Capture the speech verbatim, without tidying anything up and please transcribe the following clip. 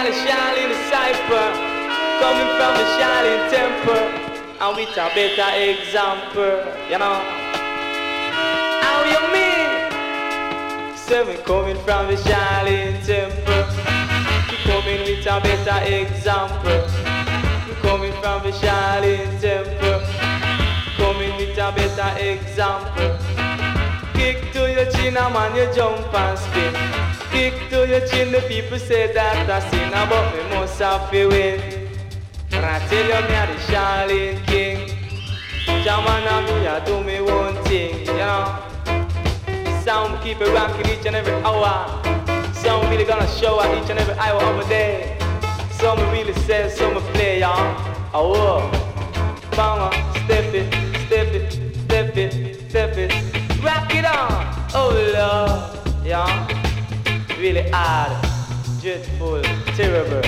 the Shaolin disciple, coming from the Shaolin temple, and with a better example, you know. How you mean? Say we coming from the Shaolin temple, we coming with a better example. We coming from the Shaolin temple, coming with a better example. Kick to your chin, a man, you jump and spin. Kick to your chin, the people say that I sin, but me must have to win. And I tell you, me a the Shaolin king. Jaman and me a do me one thing, you know. Sound keep it rocking each and every hour. Sound really gonna show out each and every hour of the day. Some really say, some play, y'all. Oh, bama, step it, step it, step it, step it. Rock it on, oh Lord, yeah. Really hard, dreadful, terrible.